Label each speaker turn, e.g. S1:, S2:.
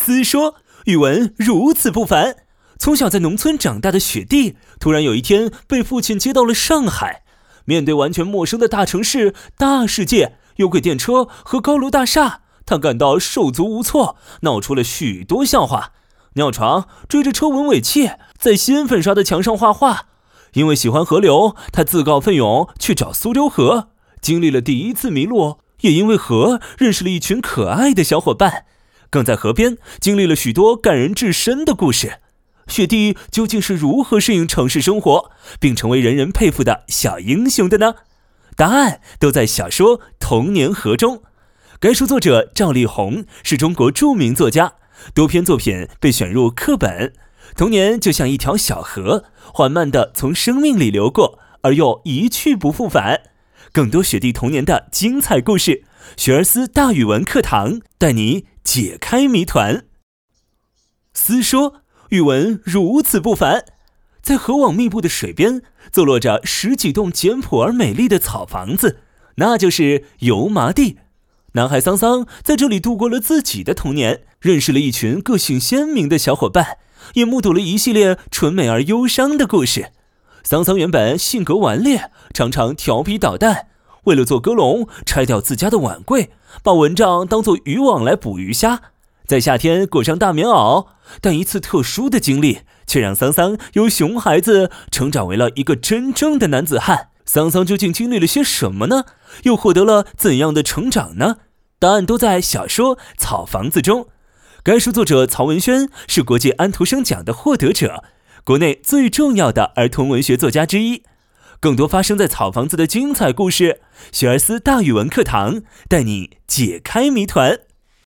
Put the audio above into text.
S1: 私说语文如此不凡。从小在农村长大的雪地，突然有一天被父亲接到了上海。面对完全陌生的大城市、大世界，有轨电车和高楼大厦，他感到手足无措，闹出了许多笑话。尿床，追着车闻尾气，在新粉刷的墙上画画。因为喜欢河流，他自告奋勇去找苏州河，经历了第一次迷路，也因为河认识了一群可爱的小伙伴，更在河边经历了许多感人至深的故事。雪地究竟是如何适应城市生活，并成为人人佩服的小英雄的呢？答案都在小说《童年河》中。该书作者赵丽宏是中国著名作家，多篇作品被选入课本。童年就像一条小河，缓慢地从生命里流过，而又一去不复返。更多雪地童年的精彩故事，学而思大语文课堂带你解开谜团。思说语文如此不凡。在河网密布的水边，坐落着10几栋简朴而美丽的草房子，那就是油麻地。男孩桑桑在这里度过了自己的童年，认识了一群个性鲜明的小伙伴，也目睹了一系列纯美而忧伤的故事。桑桑原本性格顽劣，常常调皮捣蛋，为了做鸽笼，拆掉自家的碗柜，把蚊帐当作渔网来捕鱼虾，在夏天裹上大棉袄。但一次特殊的经历却让桑桑由熊孩子成长为了一个真正的男子汉。桑桑究竟经历了些什么呢？又获得了怎样的成长呢？答案都在小说《草房子》中。该书作者曹文轩是国际安徒生奖的获得者，国内最重要的儿童文学作家之一。更多发生在草房子的精彩故事，学而思大语文课堂带你解开谜团。